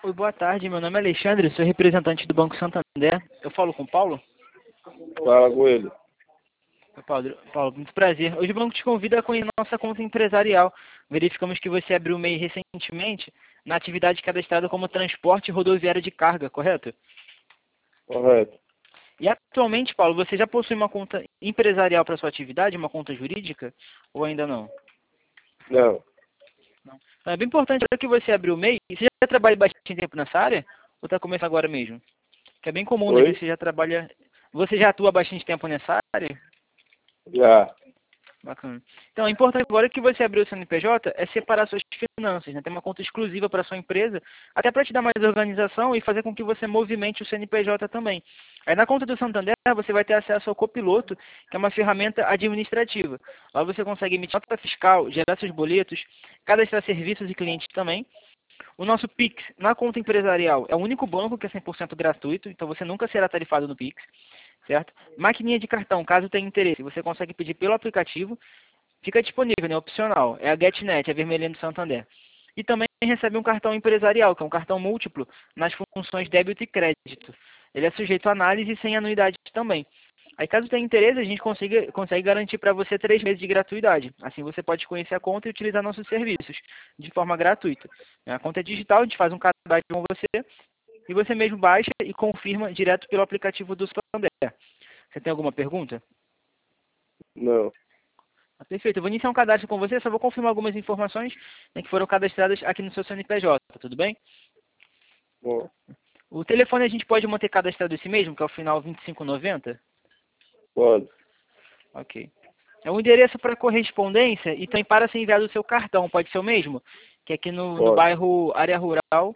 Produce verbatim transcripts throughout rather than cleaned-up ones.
Oi, boa tarde. Meu nome é Alexandre, sou representante do Banco Santander. Eu falo com o Paulo? Fala com ele. Oi, Paulo, Paulo, muito prazer. Hoje o banco te convida a conhecer nossa conta empresarial. Verificamos que você abriu o M E I recentemente na atividade cadastrada como transporte rodoviário de carga, correto? Correto. E atualmente, Paulo, você já possui uma conta empresarial para sua atividade, uma conta jurídica, ou ainda não? Não. Não. É bem importante que você abriu o M E I. Você já trabalha bastante tempo nessa área? Ou está começando agora mesmo? Que é bem comum, né? Oi? Você já trabalha... Você já atua bastante tempo nessa área? Já. Bacana. Então, é importante agora que você abriu o C N P J é separar suas finanças, né? Ter uma conta exclusiva para sua empresa, até para te dar mais organização e fazer com que você movimente o C N P J também. Aí na conta do Santander você vai ter acesso ao Copiloto, que é uma ferramenta administrativa. Lá você consegue emitir nota fiscal, gerar seus boletos, cadastrar serviços e clientes também. O nosso Pix na conta empresarial é o único banco que é cem por cento gratuito, então você nunca será tarifado no Pix. Certo? Maquininha de cartão, caso tenha interesse, você consegue pedir pelo aplicativo, fica disponível, né? Opcional. É a GetNet, a vermelhinha do Santander. E também recebe um cartão empresarial, que é um cartão múltiplo nas funções débito e crédito. Ele é sujeito a análise sem anuidade também. Aí caso tenha interesse, a gente consiga, consegue garantir para você três meses de gratuidade. Assim você pode conhecer a conta e utilizar nossos serviços de forma gratuita. A conta é digital, a gente faz um cadastro com você e você mesmo baixa e confirma direto pelo aplicativo do Santander. Você tem alguma pergunta? Não. Ah, perfeito. Eu vou iniciar um cadastro com você, só vou confirmar algumas informações, né, que foram cadastradas aqui no seu C N P J, tudo bem? Bom. O telefone a gente pode manter cadastrado esse mesmo, que é o final vinte e cinco noventa? Pode. Ok. É um endereço para correspondência e também para ser enviado o seu cartão, pode ser o mesmo? Que é aqui no, no Pode. bairro Área Rural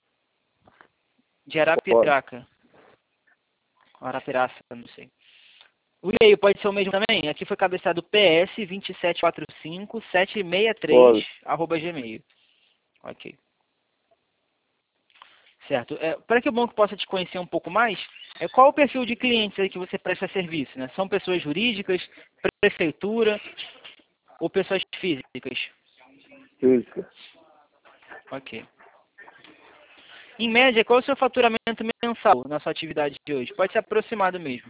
de Pode. Arapiraca. Arapiraça, não sei. O e-mail pode ser o mesmo também? Aqui foi cadastrado P S dois sete quatro cinco sete seis três Pode. arroba gmail. Ok. Certo. É, para que o banco possa te conhecer um pouco mais, é, qual o perfil de clientes aí que você presta serviço? Né? São pessoas jurídicas, prefeitura ou pessoas físicas? Física. Ok. Em média, qual é o seu faturamento mensal na sua atividade de hoje? Pode ser aproximado mesmo.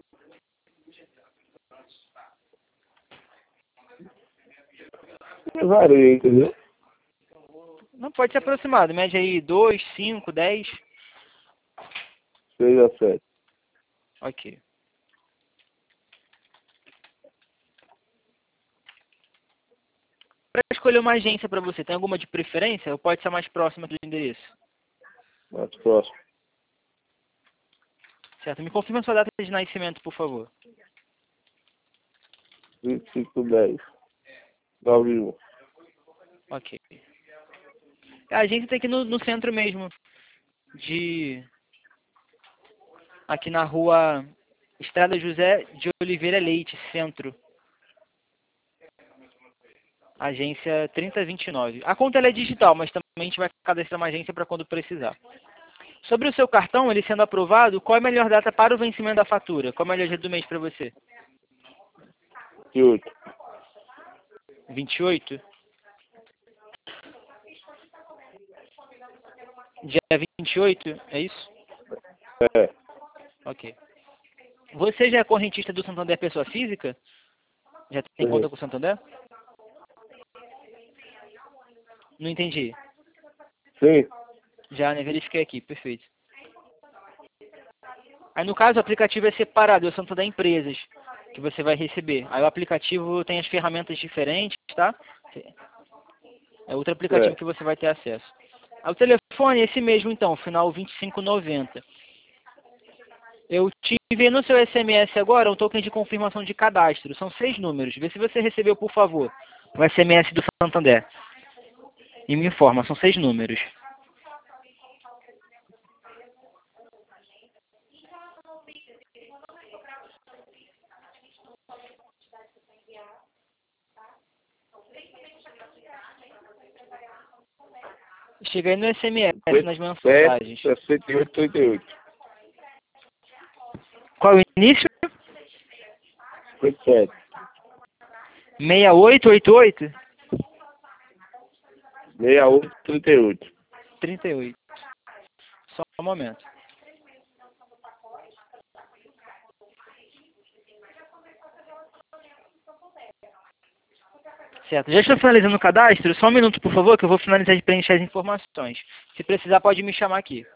Varia, entendeu? Não pode ser aproximado. Média aí dois, cinco, dez. Seis a sete. Ok. Para escolher uma agência para você, tem alguma de preferência? Ou pode ser mais próxima do endereço? Mais próximo. Certo. Me confirma a sua data de nascimento, por favor. vinte e cinco dez. nove um. Ok. A agência tem aqui no, no centro mesmo. De... Aqui na rua Estrada José de Oliveira Leite, centro. Agência trinta vinte e nove. A conta ela é digital, mas também a gente vai cadastrar uma agência para quando precisar. Sobre o seu cartão, ele sendo aprovado, qual é a melhor data para o vencimento da fatura? Qual é o melhor dia do mês para você? vinte e oito. vinte e oito? Dia vinte e oito, é isso? É. Ok. Você já é correntista do Santander pessoa física? Já tem Sim. conta com o Santander? Não entendi. Sim. Já, né? Verifiquei aqui. Perfeito. Aí, no caso, o aplicativo é separado. É o Santander Empresas que você vai receber. Aí, o aplicativo tem as ferramentas diferentes, tá? É outro aplicativo É. que você vai ter acesso. Aí, o telefone é esse mesmo, então. Final vinte e cinco noventa. Eu te enviei no seu S M S agora um token de confirmação de cadastro. São seis números. Vê se você recebeu, por favor, o S M S do Santander. E me informa. São seis números. Chega aí no S M S, nas mensagens. sessenta e oito, trinta e oito. Qual é o início? cinquenta e sete. seis oito oito oito? sessenta e oito, trinta e oito. trinta e oito. Um momento. Certo. Já estou finalizando o cadastro. Só um minuto, por favor, que eu vou finalizar de preencher as informações. Se precisar, pode me chamar aqui.